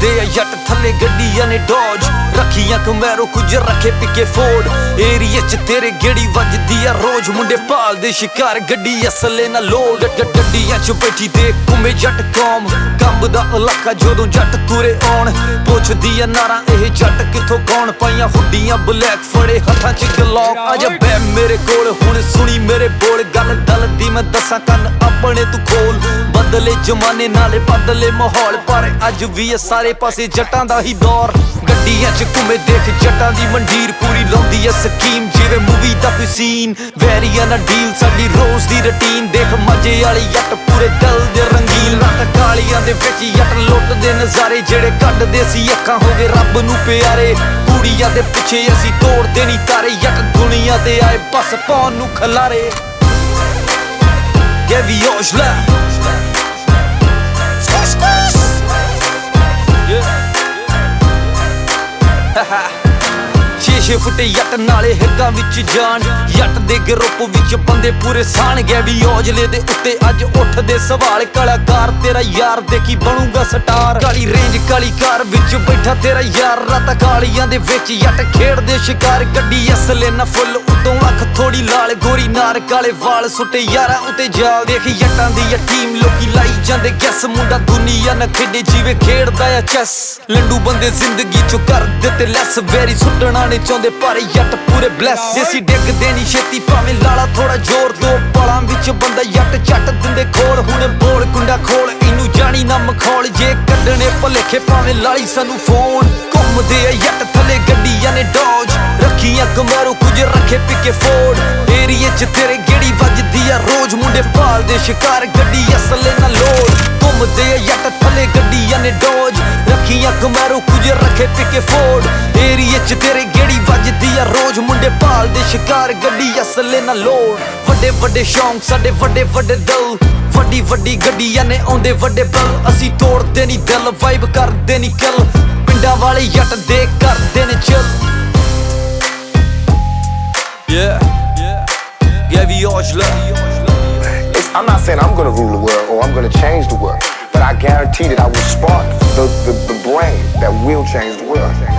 ਘੁੰਮਦੇ ਆ ਜੱਟ ਥੱਲੇ ਗੱਡੀਆਂ ਨੇ ਡੋਜ ਰੱਖੀਆਂ ਕਮੈਰੋ ਕੁਝ ਰੱਖੇ ਪਿੱਕੇ ਫੋਰਡ ਏਰੀਏ ਚ ਤੇਰੇ ਗੇੜੀ ਵੱਜਦੀ ਆ ਰੋਜ਼ ਮੁੰਡੇ ਭਾਲਦੇ ਸ਼ਿਕਾਰ ਗੱਡੀ ਅਸਲੇ ਨਾਲ ਲੋਡ ਗੱਡੀਆਂ ਚ ਬੈਠੀ ਤੇ ਘੁੰਮੇ ਜੱਟ ਕੌਮ ਕੰਬਦਾ ਇਲਾਕਾ ਜਦੋਂ ਜੱਟ ਤੁਰੇ ਆਉਣ ਪੁੱਛਦੀ ਆ ਨਾਰਾ ਇਹ ਜੱਟ ਕਿੱਥੋਂ ਕੌਣ ਪਾਈਆਂ ਹੁੱਡੀਆਂ ਬਲੈਕ ਫੜੇ ਹੱਥਾਂ ਚ ਗਲੌਕ ਅਜਾ ਬੈ ਮੇਰੇ ਕੋਲ ਹੁਣ ਸੁਣੀ ਮੇਰੇ ਬੋਲ ਗੱਲ ਦਲਦੀ ਮੈਂ ਦੱਸਾਂ ਕੰਨ ਆਪਣੇ ਤੂੰ ਖੋਲ ਬਦਲੇ ਜ਼ਮਾਨੇ ਨਾਲੇ ਬਦਲੇ ਮਾਹੌਲ ਪਰ ਅੱਜ ਵੀ ਇਹ ਸਾਰੇ ਪਾਸੇ ਜੱਟਾਂ ਦਾ ਹੀ ਦੌਰ ਗੱਡੀਆਂ ਚ ਘੁੰਮੇ ਦੇਖ ਜੱਟਾਂ ਦੀ ਮੰਡੀਰ ਪੂਰੀ ਲਾਉਂਦੀ ਐ ਸਕੀਮ ਜਿਵੇਂ ਮੂਵੀ ਦਾ ਕੋਈ ਸੀਨ ਵੈਰੀਆਂ ਨਾਲ ਡੀਲ ਸਾਡੀ ਰੋਜ਼ ਦੀ ਰੁਟੀਨ ਦੇਖ ਮਜੇ ਵਾਲੀ ਜੱਟ ਪੂਰੇ ਦਿਲ ਦੇ ਰੰਗੀਨ ਰਾਤ ਕਾਲੀਆਂ ਦੇ ਵਿੱਚ ਜੱਟ ਲੁੱਟਦੇ ਨਜ਼ਾਰੇ ਜਿਹੜੇ ਕੱਢਦੇ ਸੀ ਅੱਖਾਂ ਹੋ ਗਏ ਰੱਬ ਨੂੰ ਪਿਆਰੇ ਕੁੜੀਆਂ ਦੇ ਪਿੱਛੇ ਅਸੀਂ ਤੋੜਦੇ ਨਹੀਂ ਤਾਰੇ ਜੱਟ ਦੁਨੀਆ ਤੇ ਆਏ ਬਸ ਪਾਉਣ ਨੂੰ ਖਲਾਰੇ Gevi Ojla ਛੇ ਫੁੱਟੇ ਜੱਟ ਨਾਲੇ ਹਿੱਕਾਂ ਵਿੱਚ ਜਾਣ ਜੱਟ ਦੇ ਗਰੁੱਪ ਵਿੱਚ ਬੰਦੇ ਪੂਰੇ ਸਾਣ ਗੈਵੀ ਔਜਲੇ ਦੇ ਉੱਤੇ ਅੱਜ ਉੱਠਦੇ ਸਵਾਲ ਕਲਾਕਾਰ ਤੇਰਾ ਯਾਰ ਦੇਖੀ ਬਣੂਗਾ ਸਟਾਰ ਕਾਲੀ ਰੇਂਜ ਕਾਲੀ ਕਾਰ ਵਿੱਚ ਬੈਠਾ ਤੇਰਾ ਯਾਰ ਰਾਤਾਂ ਕਾਲੀਆਂ ਦੇ ਵਿੱਚ ਜੱਟ ਖੇਡਦੇ ਸ਼ਿਕਾਰ ਗੱਡੀ ਅਸਲੇ ਨਾ ਫੁੱਲ ਉਤੋਂ ਅੱਖ ਥੋੜੀ ਲਾਲ ਗੋਰੀ ਨਾਰ ਕਾਲੇ ਵਾਲ ਸੁੱਟੇ ਯਾਰਾਂ ਉੱਤੇ ਜਾਲ ਦੇਖ ਜੱਟਾਂ ਦੀ ਇਹ ਟੀਮ ਲੋਕੀ ਲਾਈ ਜਾਂਦੇ ਗੈਸ ਮੁੰਡਾ ਦੁਨੀਆ ਨਾ ਖੇਡੇ ਜਿਵੇਂ ਖੇਡਦਾ ਆ ਚੈਸ ਲੰਡੂ ਬੰਦੇ ਜ਼ਿੰਦਗੀ ਚੋਂ ਕਰ ਦਿੱਤੇ ਲੈਸ ਵੈਰੀ ਸੁੱਟਣਾ ਨੇ ਚਾਹੁੰਦੇ ਪਰ ਜੱਟ ਪੂਰੇ ਬਲੈਸ ਦੇਸੀ ਡਿੱਗਦੇ ਨੀ ਛੇਤੀ ਭਾਵੇਂ ਲਾਲਾ ਥੋੜਾ ਜ਼ੋਰ ਦੋ ਪਲਾਂ ਵਿੱਚ ਬੰਦਾ ਜੱਟ ਚੱਟ ਦਿੰਦੇ ਖੋਲ ਹੁਣ ਬੋਲ ਕੁੰਡਾ ਖੋਲ ਇਹਨੂੰ ਜਾਣੀ ਨਾ ਮਖੌਲ ਜੇ ਕੱਢਣੇ ਭਲੇਖੇ ਭਾਵੇਂ ਲਾਲੀ ਸਾਨੂੰ ਫੋਨ ਘੁੰਮਦੇ ਆ ਜੱਟ ਥੱਲੇ ਗੱਡੀਆਂ ਨੇ ਡੋਜ ਰੱਖੀਆਂ ਕਮੈਰੋ ਕੁਝ ਰੱਖੇ ਪਿੱਕੇ ਫੋਰਡ ਏਰੀਏ ਚ ਤੇਰੇ ਗੇੜੀ ਵੱਜਦੀ ਆ ਰੋਜ਼ ਮੁੰਡੇ ਭਾਲਦੇ ਸ਼ਿਕਾਰ ਗੱਡੀ ਅਸਲੇ ਨਾਲ ਲੋਡ ਘੁੰਮਦੇ ਆ ਜੱਟ ਥੱਲੇ ਗੱਡੀਆਂ ਨੇ ਡੋਜ ਰੱਖੀਆਂ ਕਮੈਰੋ ਕੁਝ ਰੱਖੇ ਪਿੱਕੇ ਫੋਰਡ ਏਰੀਏ ਚ ਤੇਰੇ ਗੇੜੀ ਵੱਜਦੀ ਆ ਰੋਜ਼ ਮੁੰਡੇ ਭਾਲਦੇ ਸ਼ਿਕਾਰ ਗੱਡੀ ਅਸਲੇ ਨਾਲ ਲੋਡ ਵੱਡੇ ਵੱਡੇ ਸ਼ੌਂਕ ਸਾਡੇ ਵੱਡੇ ਵੱਡੇ ਦਿਲ ਵੱਡੀ ਵੱਡੀ ਗੱਡੀਆਂ ਨੇ ਆਉਂਦੇ ਵੱਡੇ ਬਲ ਅਸੀਂ ਤੋੜਦੇ ਨੀ ਦਿਲ ਵਾਈਬ ਕਰਦੇ ਨੀ ਕਿਲ ਪਿੰਡਾਂ ਵਾਲੇ ਜੱਟ ਦੇ ਕਰਦੇ ਨੇ chill Gevi Ojla I'm not saying I'm gonna rule the world or I'm gonna change the world, but I guarantee that I will spark the brain that will change the world.